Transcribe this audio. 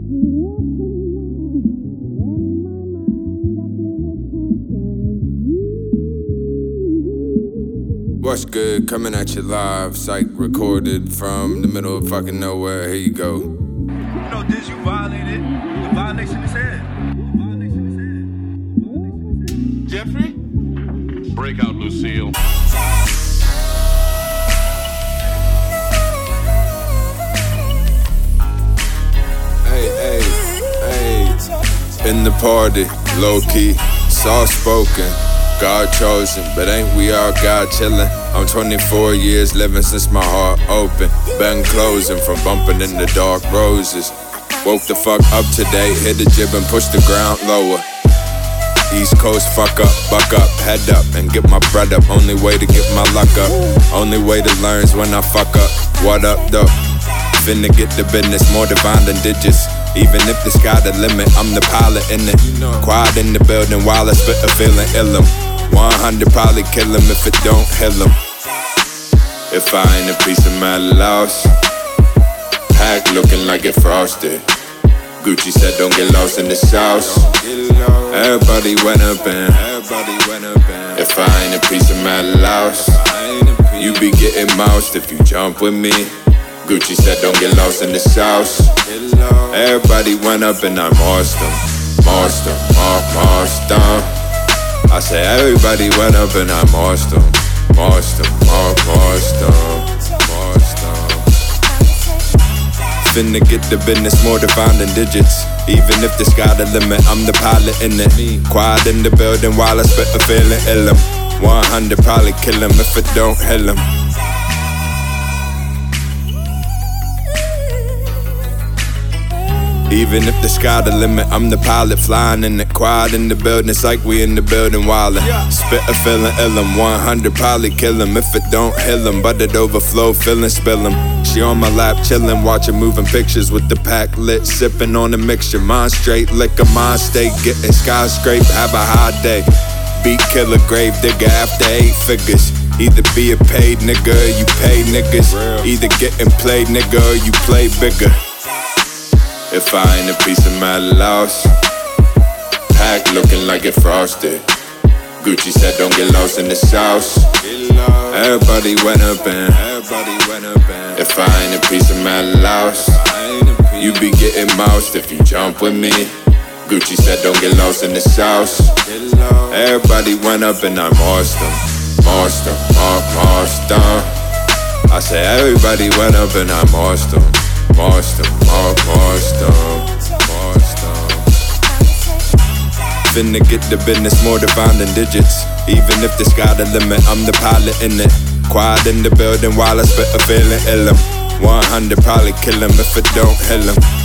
What's good? Coming at you live, psych recorded from the middle of fucking nowhere. Here you go. You know, Diz, you violated. The violation is head. Jeffrey? Break out, Lucille. Hey. In the party, low key, soft spoken. God chosen, but ain't we all God chillin'? I'm 24 years living since my heart open. Been closing from bumping in the dark roses. Woke the fuck up today, hit the jib and push the ground lower. East Coast, fuck up, buck up, head up, and get my bread up. Only way to get my luck up. Only way to learn's when I fuck up. What up, though? Finna get the business, more divine than digits. Even if the sky the limit, I'm the pilot in it. Quiet in the building while I spit a feeling illum. 100 probably kill him if it don't heal him. If I ain't a piece of my loss, pack looking like it frosted. Gucci said don't get lost in the sauce. Everybody went up in. If I ain't a piece of my loss, you be getting moused if you jump with me. Gucci said don't get lost in the sauce. Everybody went up and I marsed them. I say everybody went up and I marsed them. Finna get the business, more divine than digits. Even if the sky the limit, I'm the pilot in it. Quiet in the building while I spit a feeling illum. 100 probably kill him if it don't heal him. Even if the sky the limit, I'm the pilot flying in it. Quiet in the building, it's like we in the building wildin'. Spit a feeling illum, 100 probably kill him if it don't heal him. But it overflow, feeling spill him. She on my lap chillin', watching moving pictures with the pack lit, sippin' on a mixture. Mind straight, liquor, mind state, getting skyscrape, have a high day. Beat killer, grave digger after 8 figures. Either be a paid nigga or you pay niggas. Either getting played nigga or you play bigger. If I ain't a piece of my loss, pack looking like it frosted. Gucci said don't get lost in the sauce. Everybody went up in. If I ain't a piece of my loss, you be getting moused if you jump with me. Gucci said don't get lost in the sauce. Everybody went up and I marsed them. I say everybody went up and I marsed them. Finna get the business, more divine than digits. Even if the sky the limit, I'm the pilot in it. Quiet in the building while I spit a feeling illum. 100 probably kill him if it don't heal him.